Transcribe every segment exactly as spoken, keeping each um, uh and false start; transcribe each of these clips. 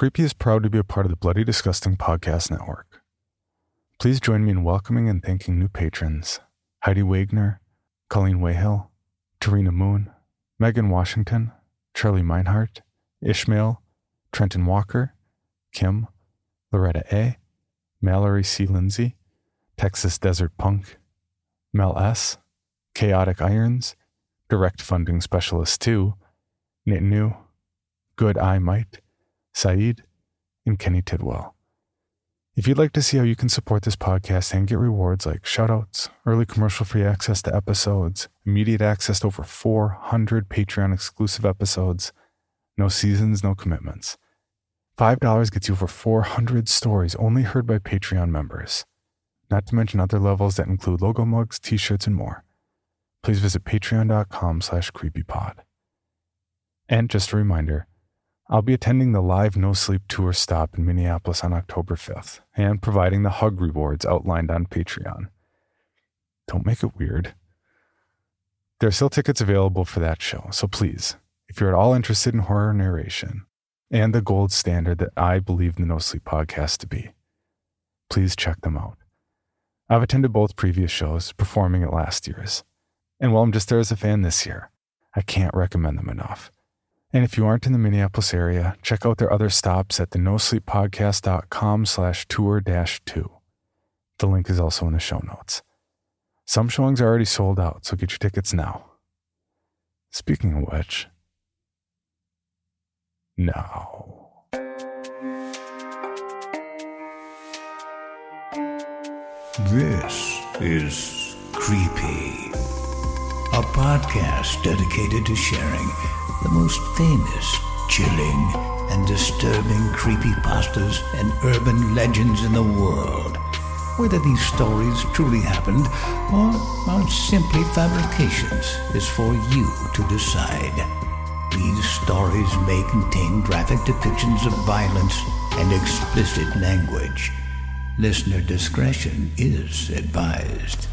Creepy is proud to be a part of the Bloody Disgusting Podcast Network. Please join me in welcoming and thanking new patrons: Heidi Wagner, Colleen Wayhill, Tarina Moon, Megan Washington, Charlie Meinhardt, Ishmael, Trenton Walker, Kim, Loretta A., Mallory C. Lindsay, Texas Desert Punk, Mel S., Chaotic Irons, Direct Funding Specialist two, Nit New, Good I Might, Saeed, and Kenny Tidwell. If you'd like to see how you can support this podcast and get rewards like shoutouts, early commercial-free access to episodes, immediate access to over four hundred Patreon-exclusive episodes, no seasons, no commitments, five dollars gets you over four hundred stories only heard by Patreon members, not to mention other levels that include logo mugs, t-shirts, and more. Please visit patreon.com slash creepypod. And just a reminder, I'll be attending the live No Sleep Tour stop in Minneapolis on October fifth and providing the hug rewards outlined on Patreon. Don't make it weird. There are still tickets available for that show, so please, if you're at all interested in horror narration and the gold standard that I believe the No Sleep podcast to be, please check them out. I've attended both previous shows, performing at last year's, and while I'm just there as a fan this year, I can't recommend them enough. And if you aren't in the Minneapolis area, check out their other stops at the nosleeppodcast.com slash tour dash two. The link is also in the show notes. Some showings are already sold out, so get your tickets now. Speaking of which, now. This is Creepy, a podcast dedicated to sharing the most famous, chilling, and disturbing creepypastas and urban legends in the world. Whether these stories truly happened or are simply fabrications is for you to decide. These stories may contain graphic depictions of violence and explicit language. Listener discretion is advised.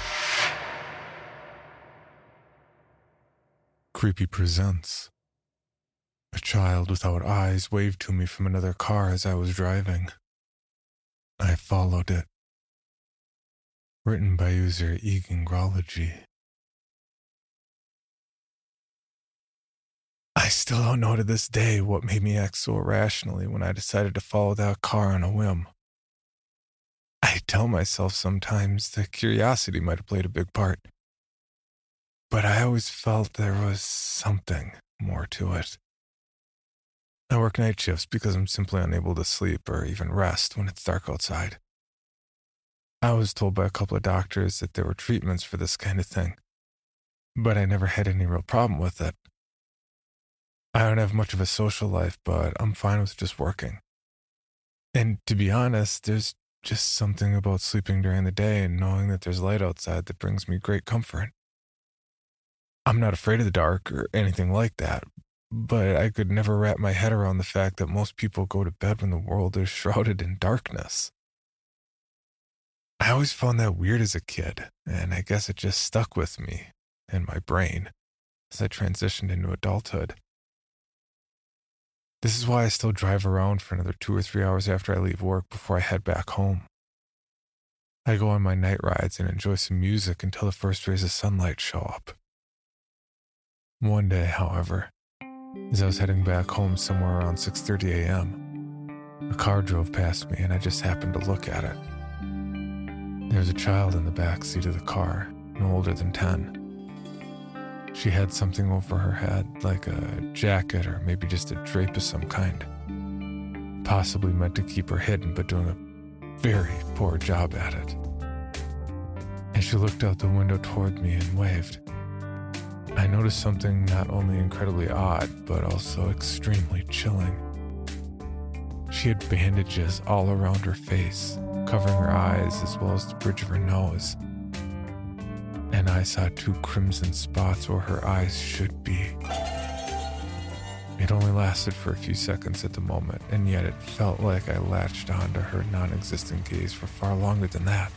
Creepy presents. A child without eyes waved to me from another car as I was driving. I followed it. Written by user Egangrology. I still don't know to this day what made me act so irrationally when I decided to follow that car on a whim. I tell myself sometimes that curiosity might have played a big part. But I always felt there was something more to it. I work night shifts because I'm simply unable to sleep or even rest when it's dark outside. I was told by a couple of doctors that there were treatments for this kind of thing, but I never had any real problem with it. I don't have much of a social life, but I'm fine with just working. And to be honest, there's just something about sleeping during the day and knowing that there's light outside that brings me great comfort. I'm not afraid of the dark or anything like that, but I could never wrap my head around the fact that most people go to bed when the world is shrouded in darkness. I always found that weird as a kid, and I guess it just stuck with me and my brain as I transitioned into adulthood. This is why I still drive around for another two or three hours after I leave work before I head back home. I go on my night rides and enjoy some music until the first rays of sunlight show up. One day, however, as I was heading back home somewhere around six thirty a.m., a car drove past me and I just happened to look at it. There was a child in the back seat of the car, no older than ten. She had something over her head, like a jacket or maybe just a drape of some kind. Possibly meant to keep her hidden, but doing a very poor job at it. As she looked out the window toward me and waved, I noticed something not only incredibly odd, but also extremely chilling. She had bandages all around her face, covering her eyes as well as the bridge of her nose. And I saw two crimson spots where her eyes should be. It only lasted for a few seconds at the moment, and yet it felt like I latched onto her non-existent gaze for far longer than that.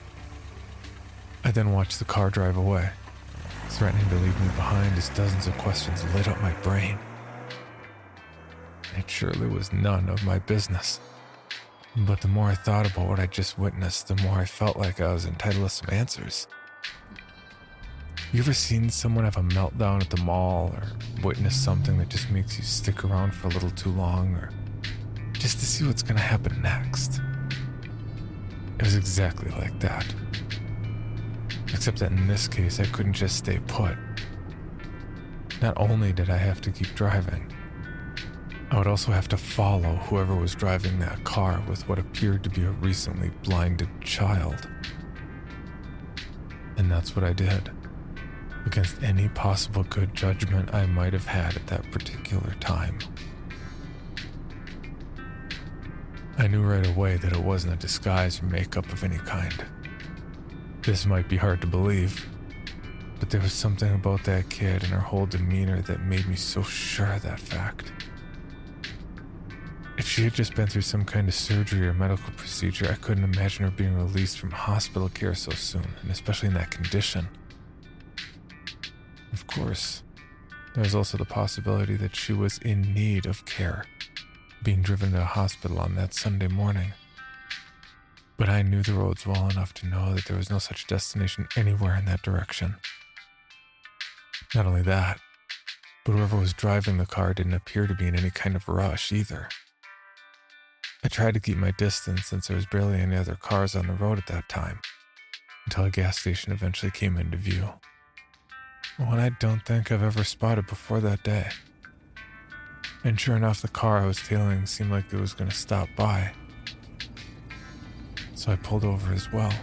I then watched the car drive away, threatening to leave me behind as dozens of questions lit up my brain. It surely was none of my business. But the more I thought about what I just witnessed, the more I felt like I was entitled to some answers. You ever seen someone have a meltdown at the mall, or witness something that just makes you stick around for a little too long, or just to see what's going to happen next? It was exactly like that. Except that in this case, I couldn't just stay put. Not only did I have to keep driving, I would also have to follow whoever was driving that car with what appeared to be a recently blinded child. And that's what I did, against any possible good judgment I might have had at that particular time. I knew right away that it wasn't a disguise or makeup of any kind. This might be hard to believe, but there was something about that kid and her whole demeanor that made me so sure of that fact. If she had just been through some kind of surgery or medical procedure, I couldn't imagine her being released from hospital care so soon, and especially in that condition. Of course, there was also the possibility that she was in need of care, being driven to a hospital on that Sunday morning. But I knew the roads well enough to know that there was no such destination anywhere in that direction. Not only that, but whoever was driving the car didn't appear to be in any kind of rush either. I tried to keep my distance since there was barely any other cars on the road at that time, until a gas station eventually came into view. One I don't think I've ever spotted before that day. And sure enough, the car I was tailing seemed like it was going to stop by. So I pulled over as well.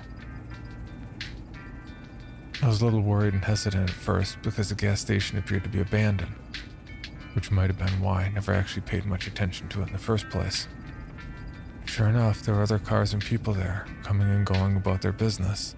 I was a little worried and hesitant at first because the gas station appeared to be abandoned, which might have been why I never actually paid much attention to it in the first place. Sure enough, there were other cars and people there, coming and going about their business.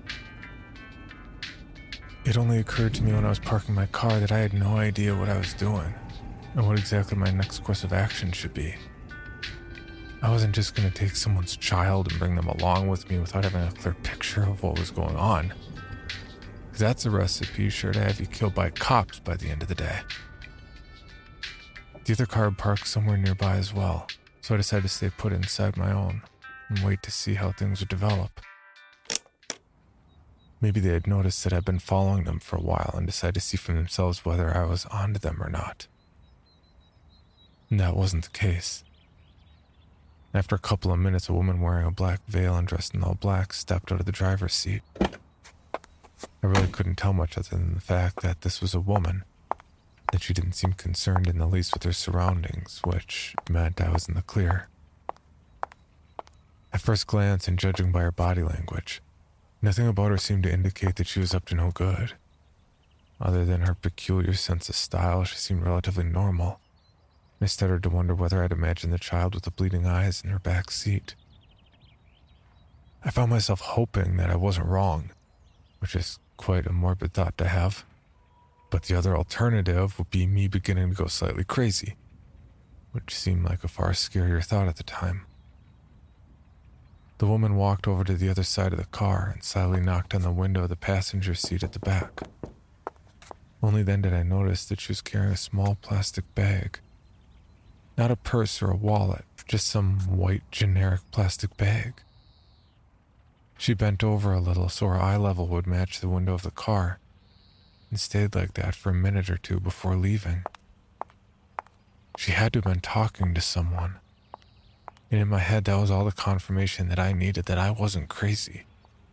It only occurred to me when I was parking my car that I had no idea what I was doing, and what exactly my next course of action should be. I wasn't just going to take someone's child and bring them along with me without having a clear picture of what was going on. Because that's a recipe sure to have you killed by cops by the end of the day. The other car had parked somewhere nearby as well, so I decided to stay put inside my own and wait to see how things would develop. Maybe they had noticed that I'd been following them for a while and decided to see for themselves whether I was onto them or not. And that wasn't the case. After a couple of minutes, a woman wearing a black veil and dressed in all black stepped out of the driver's seat. I really couldn't tell much other than the fact that this was a woman, that she didn't seem concerned in the least with her surroundings, which meant I was in the clear. At first glance, and judging by her body language, nothing about her seemed to indicate that she was up to no good. Other than her peculiar sense of style, she seemed relatively normal. I started to wonder whether I'd imagined the child with the bleeding eyes in her back seat. I found myself hoping that I wasn't wrong, which is quite a morbid thought to have. But the other alternative would be me beginning to go slightly crazy, which seemed like a far scarier thought at the time. The woman walked over to the other side of the car and silently knocked on the window of the passenger seat at the back. Only then did I notice that she was carrying a small plastic bag. Not a purse or a wallet, just some white generic plastic bag. She bent over a little so her eye level would match the window of the car, and stayed like that for a minute or two before leaving. She had to have been talking to someone, and in my head that was all the confirmation that I needed that I wasn't crazy.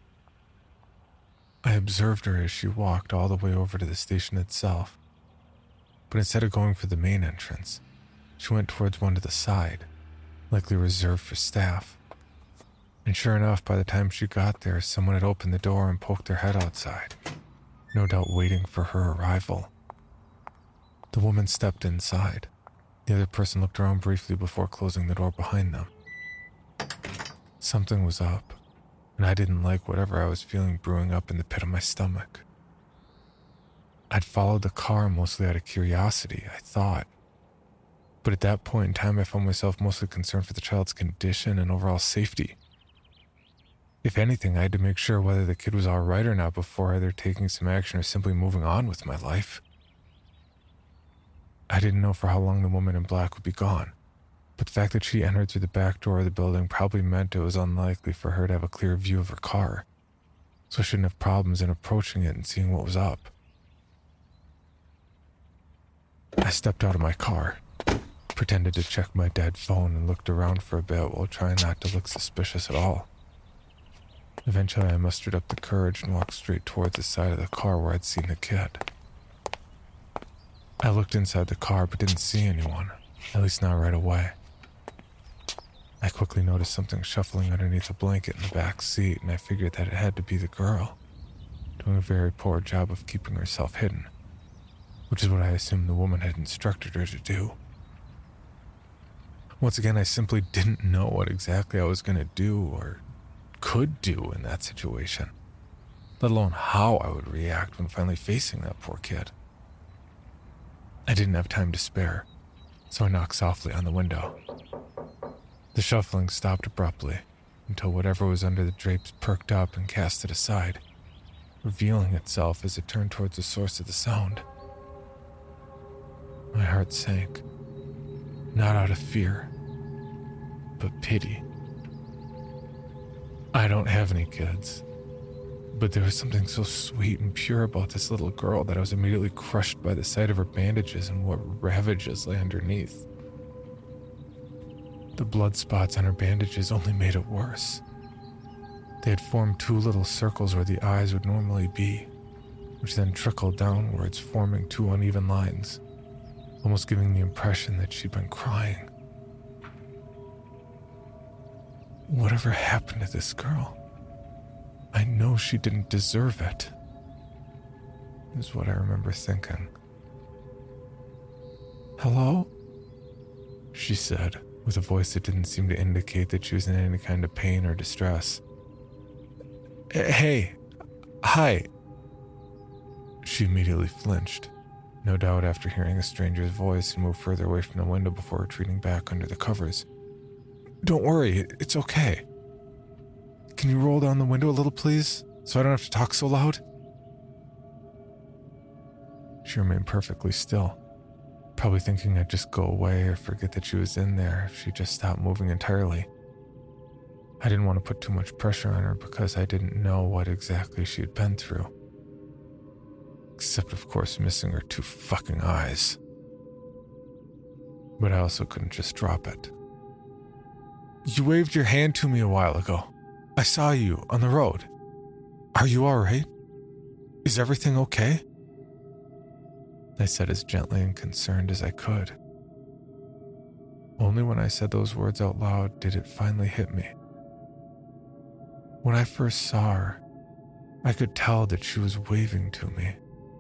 I observed her as she walked all the way over to the station itself, but instead of going for the main entrance, she went towards one to the side, likely reserved for staff. And sure enough, by the time she got there, someone had opened the door and poked their head outside, no doubt waiting for her arrival. The woman stepped inside. The other person looked around briefly before closing the door behind them. Something was up, and I didn't like whatever I was feeling brewing up in the pit of my stomach. I'd followed the car mostly out of curiosity, I thought. But at that point in time, I found myself mostly concerned for the child's condition and overall safety. If anything, I had to make sure whether the kid was all right or not before either taking some action or simply moving on with my life. I didn't know for how long the woman in black would be gone, but the fact that she entered through the back door of the building probably meant it was unlikely for her to have a clear view of her car, so I shouldn't have problems in approaching it and seeing what was up. I stepped out of my car, pretended to check my dead phone, and looked around for a bit while trying not to look suspicious at all. Eventually, I mustered up the courage and walked straight towards the side of the car where I'd seen the kid. I looked inside the car but didn't see anyone, at least not right away. I quickly noticed something shuffling underneath a blanket in the back seat, and I figured that it had to be the girl, doing a very poor job of keeping herself hidden, which is what I assumed the woman had instructed her to do. Once again, I simply didn't know what exactly I was going to do or could do in that situation, let alone how I would react when finally facing that poor kid. I didn't have time to spare, so I knocked softly on the window. The shuffling stopped abruptly until whatever was under the drapes perked up and cast it aside, revealing itself as it turned towards the source of the sound. My heart sank, not out of fear, but pity. I don't have any kids, but there was something so sweet and pure about this little girl that I was immediately crushed by the sight of her bandages and what ravages lay underneath. The blood spots on her bandages only made it worse. They had formed two little circles where the eyes would normally be, which then trickled downwards, forming two uneven lines, almost giving the impression that she'd been crying. Whatever happened to this girl? I know she didn't deserve it, is what I remember thinking. "Hello?" she said, with a voice that didn't seem to indicate that she was in any kind of pain or distress. "Hey, hi." She immediately flinched, no doubt after hearing a stranger's voice, and moved further away from the window before retreating back under the covers. "Don't worry, it's okay. Can you roll down the window a little, please, so I don't have to talk so loud?" She remained perfectly still, probably thinking I'd just go away or forget that she was in there if she just stopped moving entirely. I didn't want to put too much pressure on her because I didn't know what exactly she had been through. Except, of course, missing her two fucking eyes. But I also couldn't just drop it. "You waved your hand to me a while ago. I saw you on the road. Are you all right? Is everything okay?" I said as gently and concerned as I could. Only when I said those words out loud did it finally hit me. When I first saw her, I could tell that she was waving to me.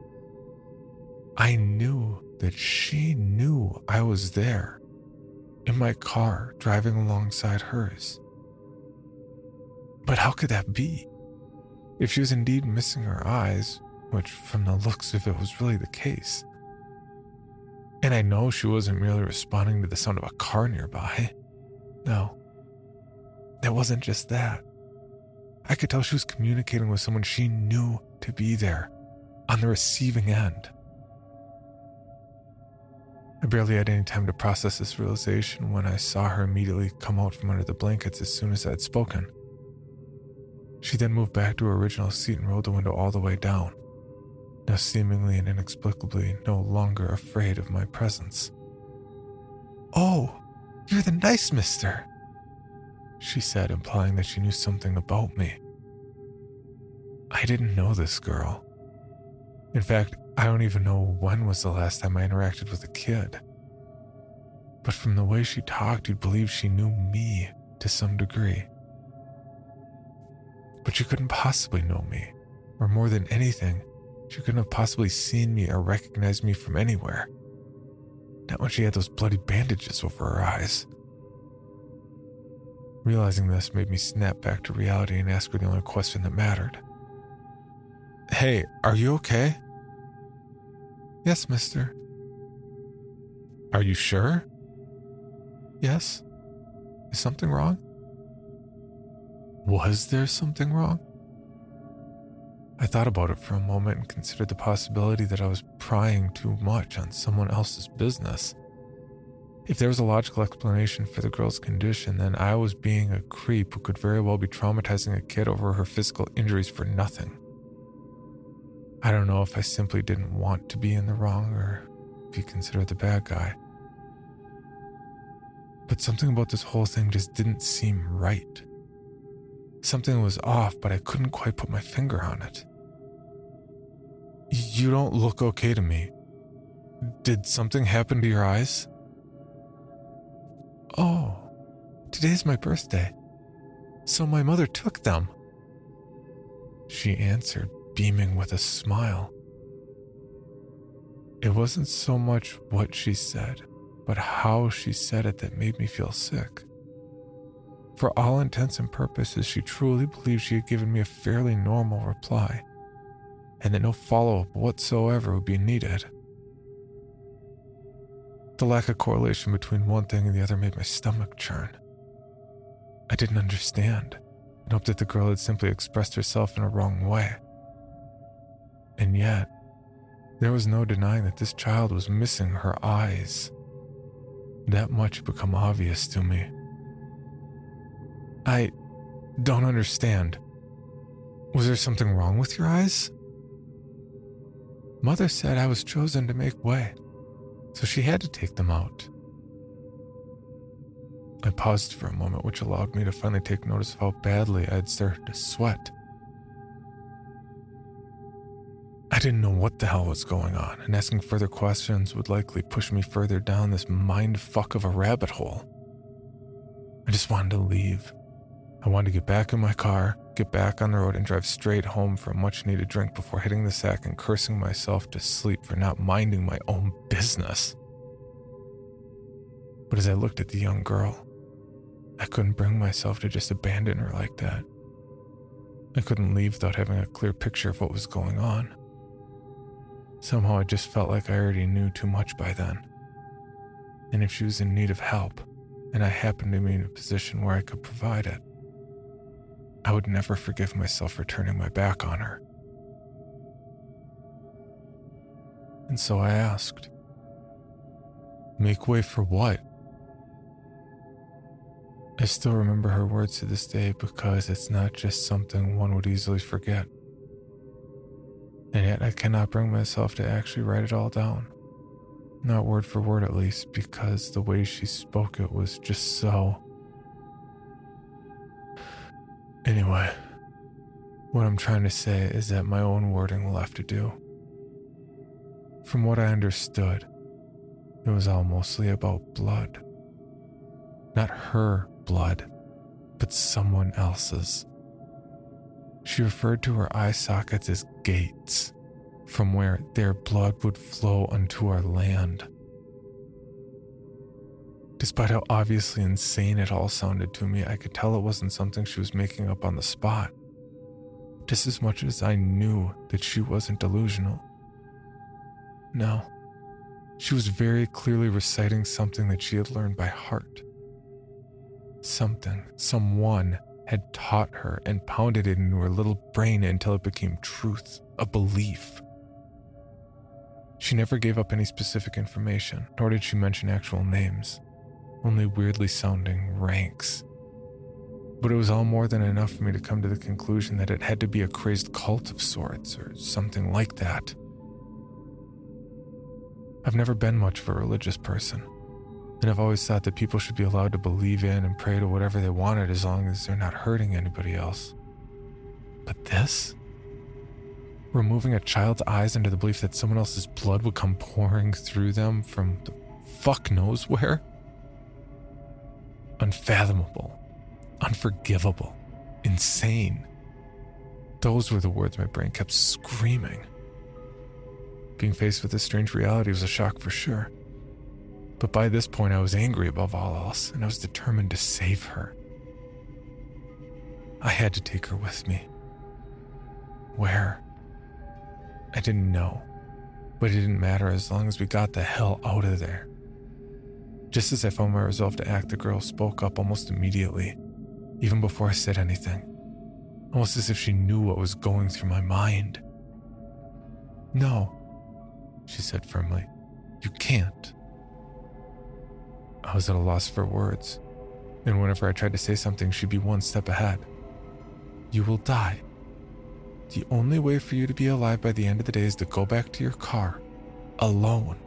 I knew that she knew I was there, in my car, driving alongside hers. But how could that be? If she was indeed missing her eyes, which from the looks of it was really the case. And I know she wasn't merely responding to the sound of a car nearby. No, it wasn't just that. I could tell she was communicating with someone she knew to be there, on the receiving end. I barely had any time to process this realization when I saw her immediately come out from under the blankets as soon as I had spoken. She then moved back to her original seat and rolled the window all the way down, now seemingly and inexplicably no longer afraid of my presence. "Oh, you're the nice mister," she said, implying that she knew something about me. I didn't know this girl. In fact, I don't even know when was the last time I interacted with a kid. But from the way she talked, you'd believe she knew me to some degree. But she couldn't possibly know me, or more than anything, she couldn't have possibly seen me or recognized me from anywhere. Not when she had those bloody bandages over her eyes. Realizing this made me snap back to reality and ask her the only question that mattered. "Hey, are you okay?" "Yes, mister." "Are you sure?" "Yes. Is something wrong?" Was there something wrong? I thought about it for a moment and considered the possibility that I was prying too much on someone else's business. If there was a logical explanation for the girl's condition, then I was being a creep who could very well be traumatizing a kid over her physical injuries for nothing. I don't know if I simply didn't want to be in the wrong or be considered the bad guy. But something about this whole thing just didn't seem right. Something was off, but I couldn't quite put my finger on it. You don't look okay to me. Did something happen to your eyes? Oh, today's my birthday, so my mother took them. She answered, beaming with a smile. It wasn't so much what she said, but how she said it that made me feel sick. For all intents and purposes, she truly believed she had given me a fairly normal reply, and that no follow-up whatsoever would be needed. The lack of correlation between one thing and the other made my stomach churn. I didn't understand, and hoped that the girl had simply expressed herself in a wrong way. And yet, there was no denying that this child was missing her eyes. That much had become obvious to me. I don't understand. Was there something wrong with your eyes? Mother said I was chosen to make way, so she had to take them out. I paused for a moment, which allowed me to finally take notice of how badly I had started to sweat. I didn't know what the hell was going on, and asking further questions would likely push me further down this mind fuck of a rabbit hole. I just wanted to leave. I wanted to get back in my car, get back on the road, and drive straight home for a much-needed drink before hitting the sack and cursing myself to sleep for not minding my own business. But as I looked at the young girl, I couldn't bring myself to just abandon her like that. I couldn't leave without having a clear picture of what was going on. Somehow it just felt like I already knew too much by then. And if she was in need of help, and I happened to be in a position where I could provide it, I would never forgive myself for turning my back on her. And so I asked, make way for what? I still remember her words to this day because it's not just something one would easily forget. And yet I cannot bring myself to actually write it all down. Not word for word at least, because the way she spoke it was just so... Anyway, what I'm trying to say is that my own wording will have to do. From what I understood, it was all mostly about blood. Not her blood, but someone else's. She referred to her eye sockets as gates, from where their blood would flow unto our land. Despite how obviously insane it all sounded to me, I could tell it wasn't something she was making up on the spot, just as much as I knew that she wasn't delusional. No, she was very clearly reciting something that she had learned by heart. Something, someone had taught her and pounded it into her little brain until it became truth, a belief. She never gave up any specific information, nor did she mention actual names, only weirdly sounding ranks. But it was all more than enough for me to come to the conclusion that it had to be a crazed cult of sorts, or something like that. I've never been much of a religious person, and I've always thought that people should be allowed to believe in and pray to whatever they wanted as long as they're not hurting anybody else. But this? Removing a child's eyes under the belief that someone else's blood would come pouring through them from the fuck knows where? Unfathomable. Unforgivable. Insane. Those were the words my brain kept screaming. Being faced with this strange reality was a shock for sure. But by this point I was angry above all else, and I was determined to save her. I had to take her with me. Where? I didn't know, but it didn't matter as long as we got the hell out of there. Just as I found my resolve to act, the girl spoke up almost immediately, even before I said anything, almost as if she knew what was going through my mind. "No," she said firmly, "you can't." I was at a loss for words, and whenever I tried to say something, she'd be one step ahead. You will die. The only way for you to be alive by the end of the day is to go back to your car, alone.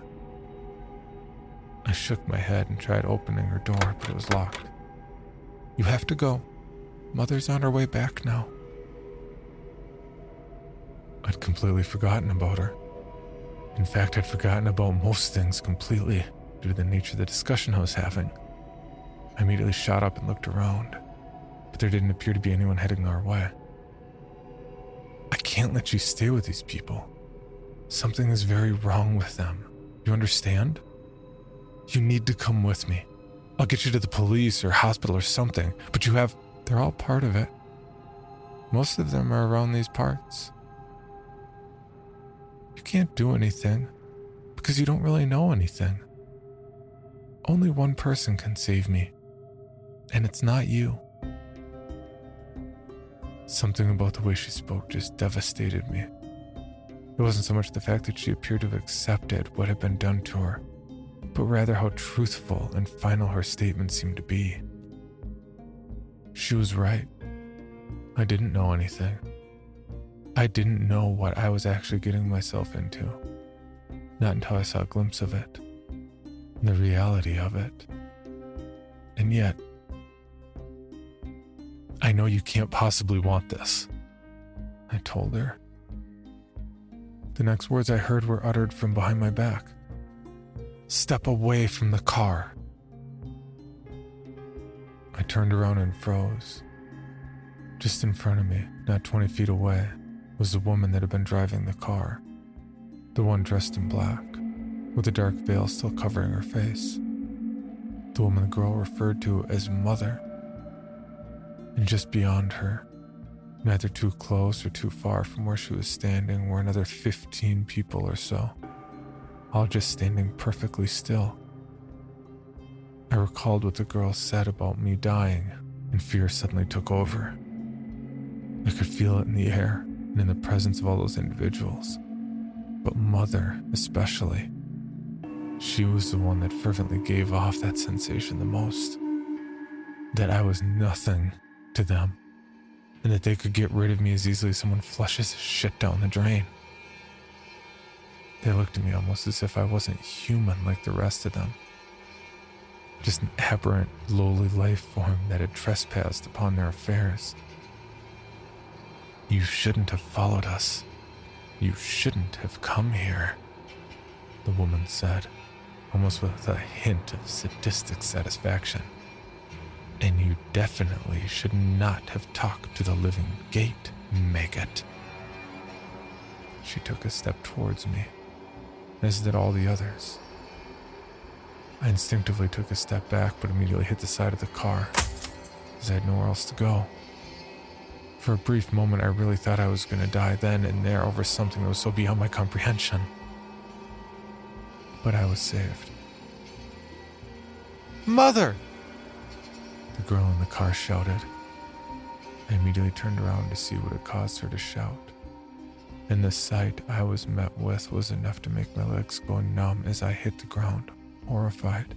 I shook my head and tried opening her door, but it was locked. You have to go. Mother's on her way back now. I'd completely forgotten about her. In fact, I'd forgotten about most things completely due to the nature of the discussion I was having. I immediately shot up and looked around, but there didn't appear to be anyone heading our way. I can't let you stay with these people. Something is very wrong with them. You understand? You need to come with me. I'll get you to the police or hospital or something, but you have... They're all part of it. Most of them are around these parts. You can't do anything because you don't really know anything. Only one person can save me, and it's not you. Something about the way she spoke just devastated me. It wasn't so much the fact that she appeared to have accepted what had been done to her, but rather how truthful and final her statement seemed to be. She was right. I didn't know anything. I didn't know what I was actually getting myself into. Not until I saw a glimpse of it, the reality of it. And yet, I know you can't possibly want this, I told her. The next words I heard were uttered from behind my back. Step away from the car. I turned around and froze. Just in front of me, not twenty feet away, was the woman that had been driving the car. The one dressed in black, with a dark veil still covering her face. The woman the girl referred to as Mother. And just beyond her, neither too close or too far from where she was standing, were another fifteen people or so, all just standing perfectly still. I recalled what the girl said about me dying, and fear suddenly took over. I could feel it in the air and in the presence of all those individuals. But Mother, especially, she was the one that fervently gave off that sensation the most. That I was nothing to them, and that they could get rid of me as easily as someone flushes shit down the drain. They looked at me almost as if I wasn't human like the rest of them. Just an aberrant, lowly life form that had trespassed upon their affairs. You shouldn't have followed us. You shouldn't have come here, the woman said, almost with a hint of sadistic satisfaction. And you definitely should not have talked to the living gate, maggot. She took a step towards me, as did all the others. I instinctively took a step back, but immediately hit the side of the car, as I had nowhere else to go. For a brief moment, I really thought I was going to die then and there over something that was so beyond my comprehension. But I was saved. Mother! The girl in the car shouted. I immediately turned around to see what had caused her to shout. And the sight I was met with was enough to make my legs go numb as I hit the ground, horrified.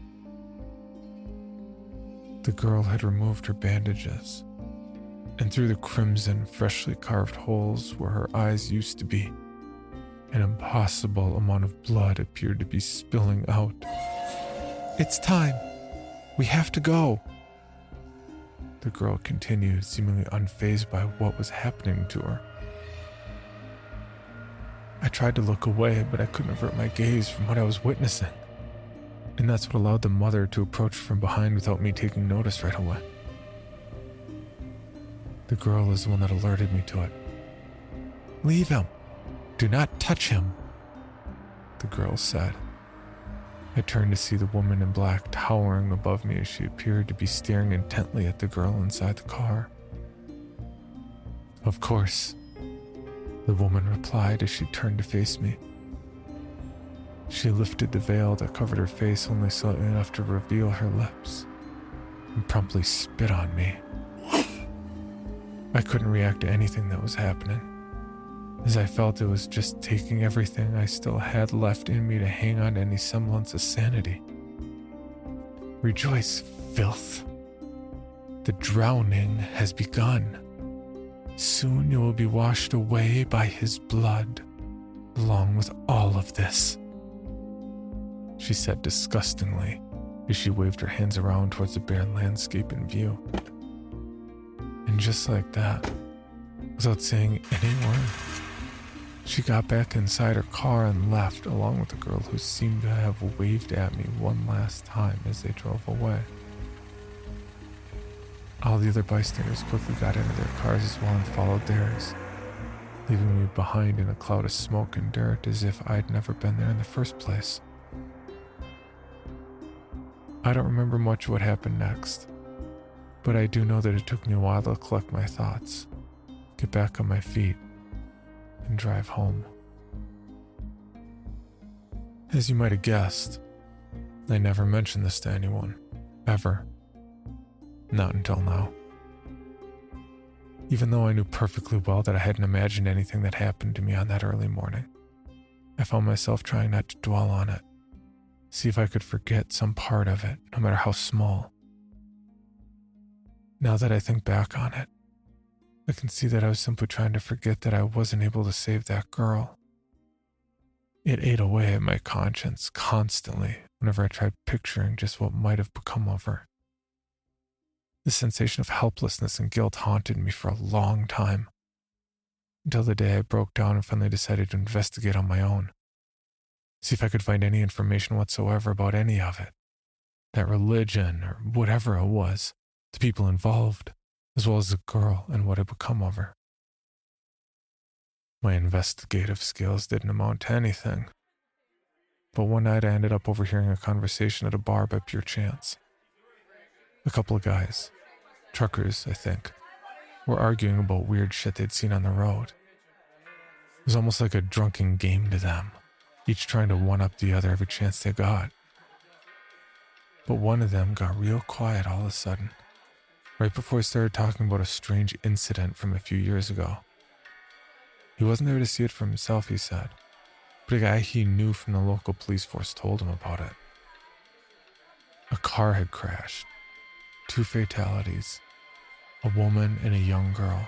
The girl had removed her bandages, and through the crimson, freshly carved holes where her eyes used to be, an impossible amount of blood appeared to be spilling out. It's time. We have to go. The girl continued, seemingly unfazed by what was happening to her. I tried to look away, but I couldn't avert my gaze from what I was witnessing. And that's what allowed the mother to approach from behind without me taking notice right away. The girl is the one that alerted me to it. Leave him. Do not touch him, the girl said. I turned to see the woman in black towering above me as she appeared to be staring intently at the girl inside the car. Of course, the woman replied as she turned to face me. She lifted the veil that covered her face only slightly enough to reveal her lips, and promptly spit on me. I couldn't react to anything that was happening, as I felt it was just taking everything I still had left in me to hang on to any semblance of sanity. Rejoice, filth. The drowning has begun. Soon you will be washed away by his blood, along with all of this, she said disgustingly as she waved her hands around towards the barren landscape in view. And just like that, without saying any word, she got back inside her car and left, along with the girl who seemed to have waved at me one last time as they drove away. All the other bystanders quickly got into their cars as well and followed theirs, leaving me behind in a cloud of smoke and dirt as if I'd never been there in the first place. I don't remember much what happened next, but I do know that it took me a while to collect my thoughts, get back on my feet, and drive home. As you might have guessed, I never mentioned this to anyone, ever. Not until now. Even though I knew perfectly well that I hadn't imagined anything that happened to me on that early morning, I found myself trying not to dwell on it, see if I could forget some part of it, no matter how small. Now that I think back on it, I can see that I was simply trying to forget that I wasn't able to save that girl. It ate away at my conscience constantly whenever I tried picturing just what might have become of her. The sensation of helplessness and guilt haunted me for a long time, until the day I broke down and finally decided to investigate on my own, see if I could find any information whatsoever about any of it, that religion or whatever it was, the people involved, as well as the girl and what had become of her. My investigative skills didn't amount to anything, but one night I ended up overhearing a conversation at a bar by pure chance. A couple of guys, truckers I think, were arguing about weird shit they'd seen on the road. It was almost like a drunken game to them, each trying to one-up the other every chance they got. But one of them got real quiet all of a sudden, right before he started talking about a strange incident from a few years ago. He wasn't there to see it for himself, he said, but a guy he knew from the local police force told him about it. A car had crashed. Two fatalities, a woman and a young girl.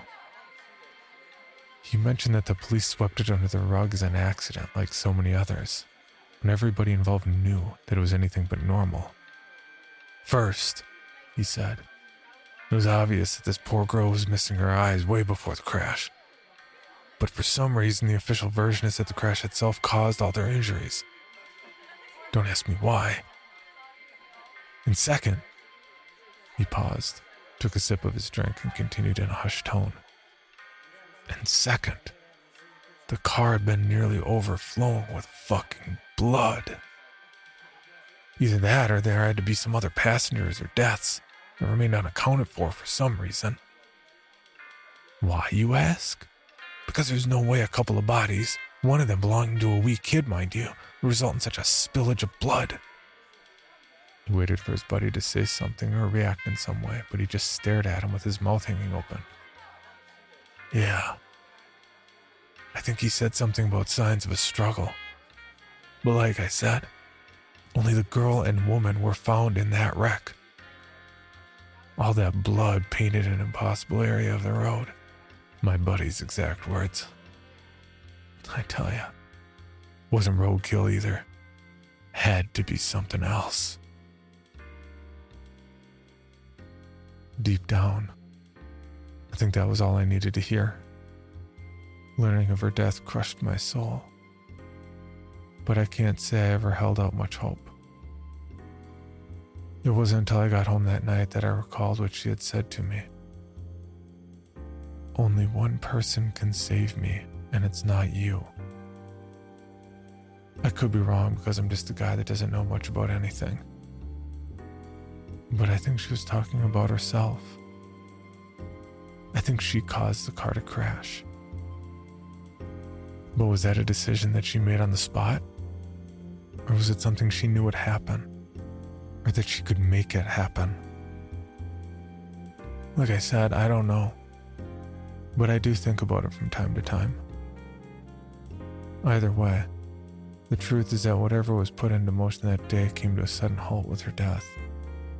He mentioned that the police swept it under the rug as an accident like so many others, when everybody involved knew that it was anything but normal. First, he said, it was obvious that this poor girl was missing her eyes way before the crash. But for some reason, the official version is that the crash itself caused all their injuries. Don't ask me why. And second, he paused, took a sip of his drink, and continued in a hushed tone. And second, the car had been nearly overflowing with fucking blood. Either that or there had to be some other passengers or deaths that remained unaccounted for for some reason. Why, you ask? Because there's no way a couple of bodies, one of them belonging to a wee kid, mind you, would result in such a spillage of blood. He waited for his buddy to say something or react in some way, but he just stared at him with his mouth hanging open. Yeah. I think he said something about signs of a struggle. But like I said, only the girl and woman were found in that wreck. All that blood painted an impossible area of the road. My buddy's exact words. I tell ya, wasn't roadkill either. Had to be something else. Deep down, I think that was all I needed to hear. Learning of her death crushed my soul. But I can't say I ever held out much hope. It wasn't until I got home that night that I recalled what she had said to me. Only one person can save me, and it's not you. I could be wrong because I'm just a guy that doesn't know much about anything. But I think she was talking about herself. I think she caused the car to crash. But was that a decision that she made on the spot? Or was it something she knew would happen? Or that she could make it happen? Like I said, I don't know. But I do think about it from time to time. Either way, the truth is that whatever was put into motion that day came to a sudden halt with her death.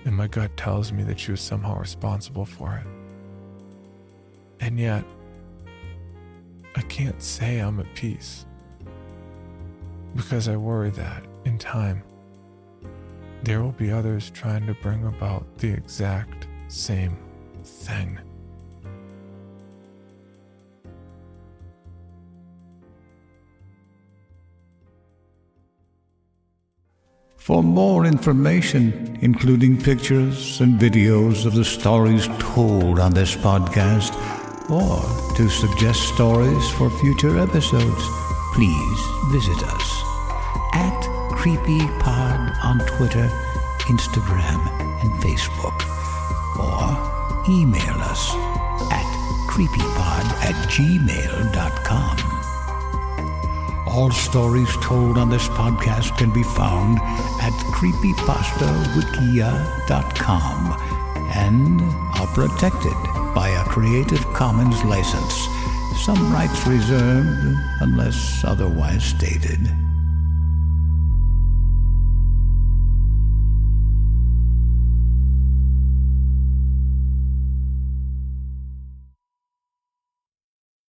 and my gut tells me that she was somehow responsible for it. And yet, I can't say I'm at peace, because I worry that, in time, there will be others trying to bring about the exact same thing. For more information, including pictures and videos of the stories told on this podcast, or to suggest stories for future episodes, please visit us at CreepyPod on Twitter, Instagram, and Facebook, or email us at creepypod at gmail dot com. All stories told on this podcast can be found at creepypasta wikia dot com and are protected by a Creative Commons license. Some rights reserved unless otherwise stated.